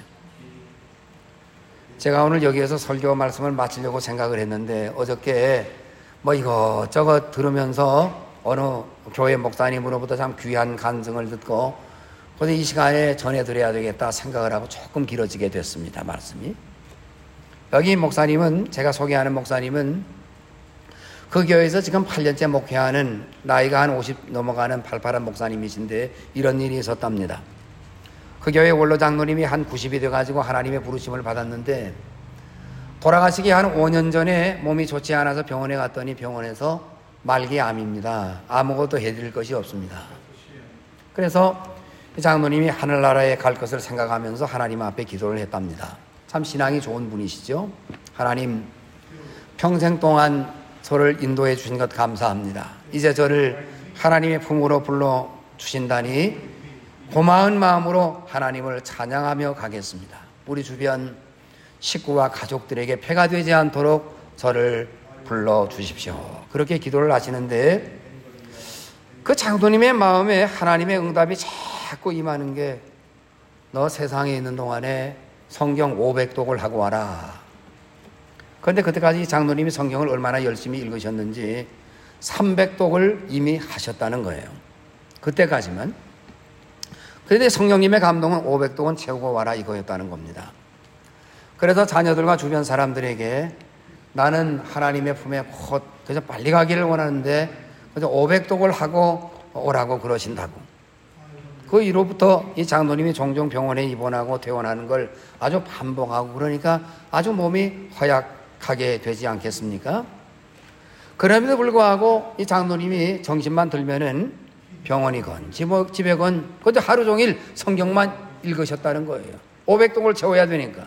제가 오늘 여기에서 설교 말씀을 마치려고 생각을 했는데 어저께 뭐 이것저것 들으면서 어느 교회 목사님으로부터 참 귀한 간증을 듣고 그래서 이 시간에 전해드려야 되겠다 생각을 하고 조금 길어지게 됐습니다. 말씀이. 여기 목사님은, 제가 소개하는 목사님은 그 교회에서 지금 팔 년째 목회하는 나이가 한 오십 넘어가는 팔팔한 목사님이신데 이런 일이 있었답니다. 그 교회 원로 장로님이 한 구십이 돼가지고 하나님의 부르심을 받았는데 돌아가시기 한 오 년 전에 몸이 좋지 않아서 병원에 갔더니 병원에서 말기암입니다. 아무것도 해드릴 것이 없습니다. 그래서 장로님이 하늘나라에 갈 것을 생각하면서 하나님 앞에 기도를 했답니다. 참 신앙이 좋은 분이시죠. 하나님, 평생 동안 저를 인도해 주신 것 감사합니다. 이제 저를 하나님의 품으로 불러주신다니 고마운 마음으로 하나님을 찬양하며 가겠습니다. 우리 주변 식구와 가족들에게 폐가 되지 않도록 저를 불러주십시오. 그렇게 기도를 하시는데 그 장로님의 마음에 하나님의 응답이 자꾸 임하는 게 너 세상에 있는 동안에 성경 오백 독을 하고 와라. 그런데 그때까지 장로님이 성경을 얼마나 열심히 읽으셨는지 삼백 독을 이미 하셨다는 거예요. 그때까지만. 그런데 성령님의 감동은 오백 독은 채우고 와라 이거였다는 겁니다. 그래서 자녀들과 주변 사람들에게 나는 하나님의 품에 곧 그래서 빨리 가기를 원하는데 그래서 오백 독을 하고 오라고 그러신다고. 그 이후로부터 이 장로님이 종종 병원에 입원하고 퇴원하는 걸 아주 반복하고 그러니까 아주 몸이 허약하게 되지 않겠습니까? 그럼에도 불구하고 이 장로님이 정신만 들면은 병원이건 집에건 그것도 하루 종일 성경만 읽으셨다는 거예요. 오백 독을 채워야 되니까.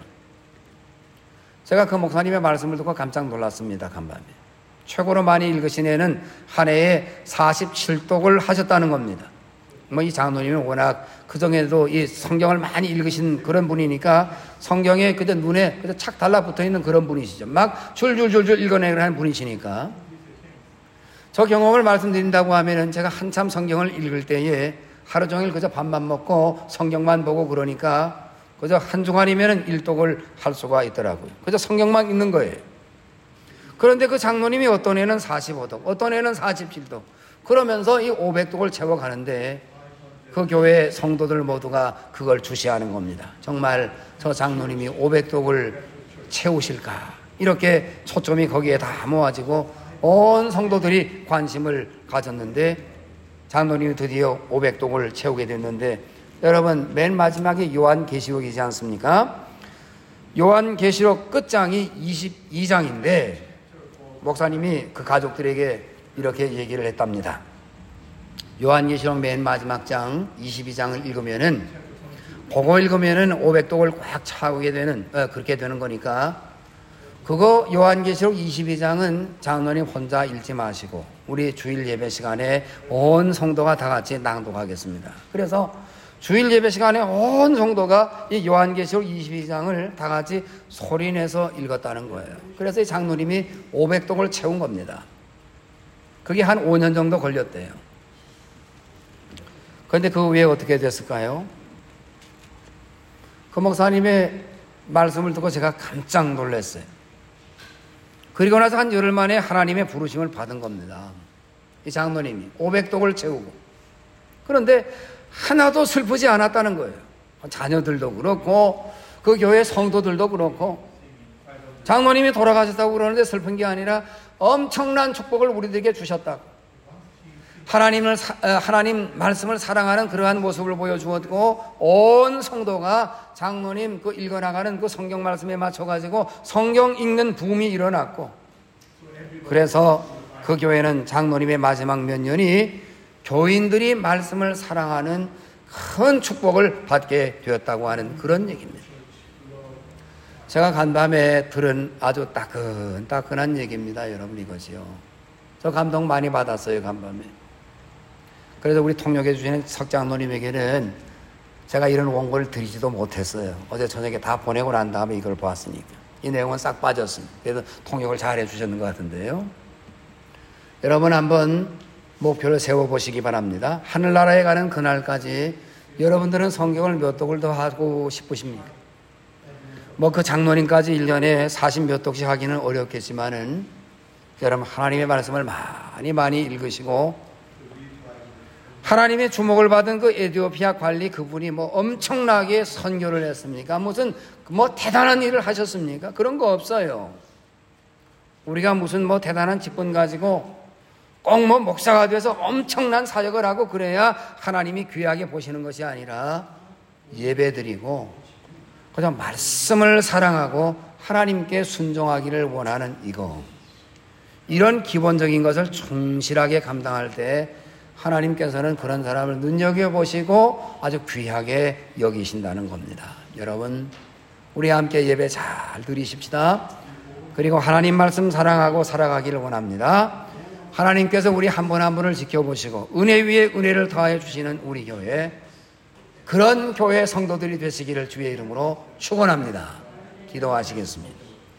제가 그 목사님의 말씀을 듣고 깜짝 놀랐습니다. 간밤에. 최고로 많이 읽으신 애는 한 해에 사십칠 독을 하셨다는 겁니다. 뭐 이 장로님은 워낙 그전에도 이 성경을 많이 읽으신 그런 분이니까 성경에 그저 눈에 그저 착 달라붙어 있는 그런 분이시죠. 막 줄줄줄줄 읽어내는 분이시니까. 저 경험을 말씀드린다고 하면은 제가 한참 성경을 읽을 때에 하루 종일 그저 밥만 먹고 성경만 보고 그러니까 그저 한 주간이면은 일독을 할 수가 있더라고요. 그저 성경만 읽는 거예요. 그런데 그 장로님이 어떤 애는 사십오 독, 어떤 애는 사십칠 독 그러면서 이 오백 독을 채워가는데 그 교회 성도들 모두가 그걸 주시하는 겁니다. 정말 저 장로님이 오백 독을 채우실까? 이렇게 초점이 거기에 다 모아지고 온 성도들이 관심을 가졌는데 장로님이 드디어 오백 독을 채우게 됐는데 여러분 맨 마지막에 요한계시록이지 않습니까? 요한계시록 끝장이 이십이 장인데 목사님이 그 가족들에게 이렇게 얘기를 했답니다. 요한계시록 맨 마지막 장 이십이 장을 읽으면은 그거 읽으면은 오백 독을 꽉 차오게 되는 어, 그렇게 되는 거니까 그거 요한계시록 이십이 장은 장로님 혼자 읽지 마시고 우리 주일 예배 시간에 온 성도가 다 같이 낭독하겠습니다. 그래서 주일 예배 시간에 온 성도가 이 요한계시록 이십이 장을 다 같이 소리내서 읽었다는 거예요. 그래서 이 장로님이 오백 독을 채운 겁니다. 그게 한 오 년 정도 걸렸대요. 그런데 그 후에 어떻게 됐을까요? 그 목사님의 말씀을 듣고 제가 깜짝 놀랐어요. 그리고 나서 한 열흘 만에 하나님의 부르심을 받은 겁니다. 이 장로님이 오백 독을 채우고. 그런데 하나도 슬프지 않았다는 거예요. 자녀들도 그렇고 그 교회 성도들도 그렇고 장로님이 돌아가셨다고 그러는데 슬픈 게 아니라 엄청난 축복을 우리들에게 주셨다고. 하나님을 하나님 말씀을 사랑하는 그러한 모습을 보여주었고 온 성도가 장로님 그 읽어나가는 그 성경 말씀에 맞춰가지고 성경 읽는 붐이 일어났고 그래서 그 교회는 장로님의 마지막 몇 년이 교인들이 말씀을 사랑하는 큰 축복을 받게 되었다고 하는 그런 얘기입니다. 제가 간밤에 들은 아주 따끈따끈한 얘기입니다. 여러분 이것이요. 저 감동 많이 받았어요. 간밤에. 그래서 우리 통역해 주시는 석장로님에게는 제가 이런 원고를 드리지도 못했어요. 어제 저녁에 다 보내고 난 다음에 이걸 보았으니까. 이 내용은 싹 빠졌습니다. 그래서 통역을 잘 해주셨는 것 같은데요. 여러분 한번 목표를 세워보시기 바랍니다. 하늘나라에 가는 그날까지 여러분들은 성경을 몇 독을 더 하고 싶으십니까? 뭐 그 장로님까지 일 년에 사십 몇 독씩 하기는 어렵겠지만은 여러분 하나님의 말씀을 많이 많이 읽으시고 하나님의 주목을 받은 그 에티오피아 관리 그분이 뭐 엄청나게 선교를 했습니까? 무슨 뭐 대단한 일을 하셨습니까? 그런 거 없어요. 우리가 무슨 뭐 대단한 직분 가지고 꼭 뭐 목사가 돼서 엄청난 사역을 하고 그래야 하나님이 귀하게 보시는 것이 아니라 예배드리고 그냥 말씀을 사랑하고 하나님께 순종하기를 원하는 이거 이런 기본적인 것을 충실하게 감당할 때 하나님께서는 그런 사람을 눈여겨보시고 아주 귀하게 여기신다는 겁니다. 여러분 우리 함께 예배 잘 드리십시다. 그리고 하나님 말씀 사랑하고 살아가기를 원합니다. 하나님께서 우리 한 분 한 분을 지켜보시고 은혜 위에 은혜를 더하여 주시는 우리 교회 그런 교회 성도들이 되시기를 주의 이름으로 축원합니다. 기도하시겠습니다.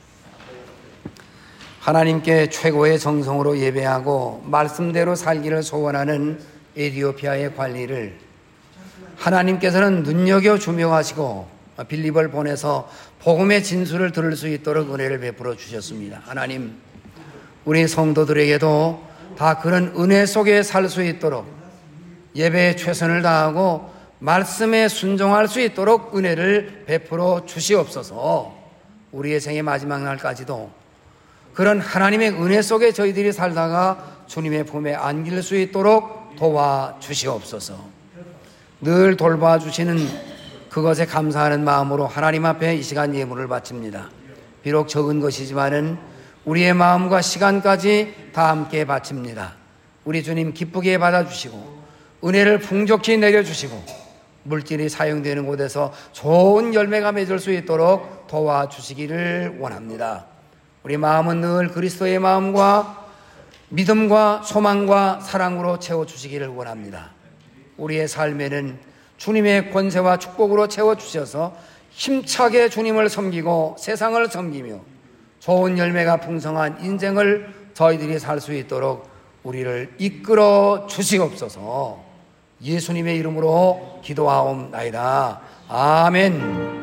하나님께 최고의 정성으로 예배하고 말씀대로 살기를 소원하는 에티오피아의 관리를 하나님께서는 눈여겨 주명하시고 빌립을 보내서 복음의 진술을 들을 수 있도록 은혜를 베풀어 주셨습니다. 하나님 우리 성도들에게도 다 그런 은혜 속에 살 수 있도록 예배에 최선을 다하고 말씀에 순종할 수 있도록 은혜를 베풀어 주시옵소서. 우리의 생의 마지막 날까지도 그런 하나님의 은혜 속에 저희들이 살다가 주님의 품에 안길 수 있도록 도와주시옵소서. 늘 돌봐주시는 그것에 감사하는 마음으로 하나님 앞에 이 시간 예물을 바칩니다. 비록 적은 것이지만은 우리의 마음과 시간까지 다 함께 바칩니다. 우리 주님 기쁘게 받아주시고 은혜를 풍족히 내려주시고 물질이 사용되는 곳에서 좋은 열매가 맺을 수 있도록 도와주시기를 원합니다. 우리 마음은 늘 그리스도의 마음과 믿음과 소망과 사랑으로 채워주시기를 원합니다. 우리의 삶에는 주님의 권세와 축복으로 채워주셔서 힘차게 주님을 섬기고 세상을 섬기며 좋은 열매가 풍성한 인생을 저희들이 살 수 있도록 우리를 이끌어 주시옵소서. 예수님의 이름으로 기도하옵나이다. 아멘.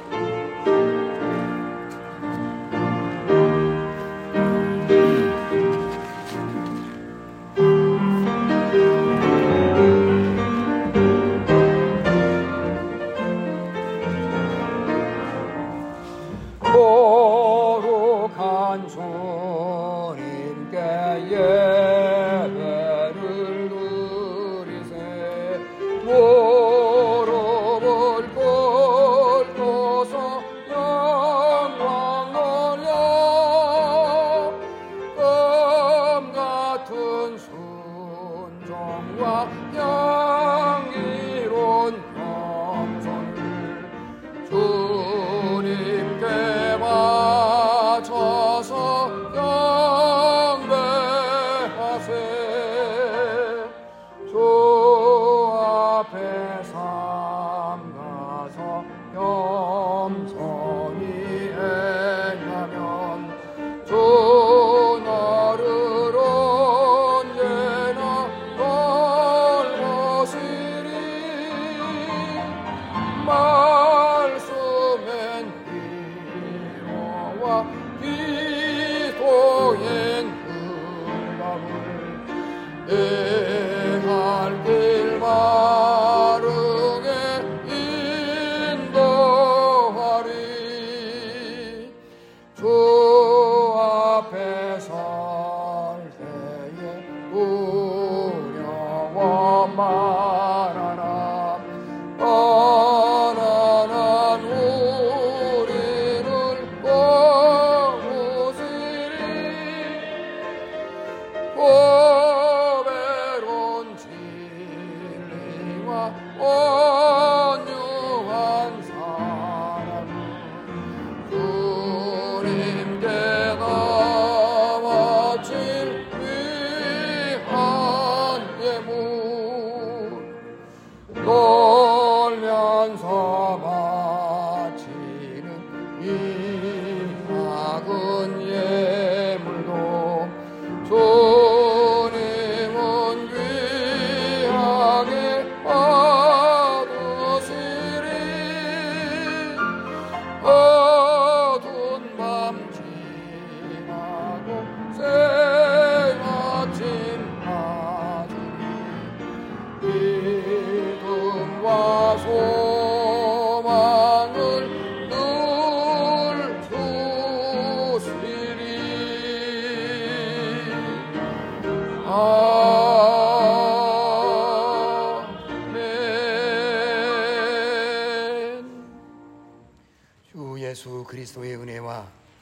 예수 그리스도의 은혜와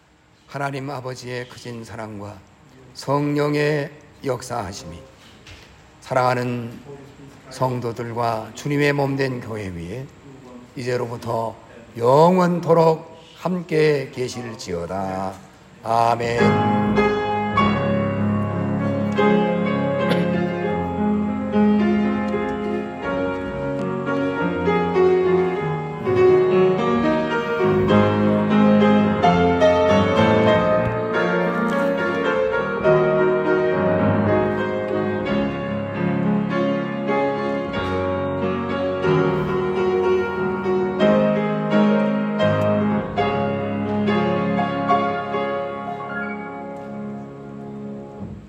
하나님 아버지의 크신 사랑과 성령의 역사하심이 사랑하는 성도들과 주님의 몸된 교회 위에 이제로부터 영원토록 함께 계실지어다. 아멘.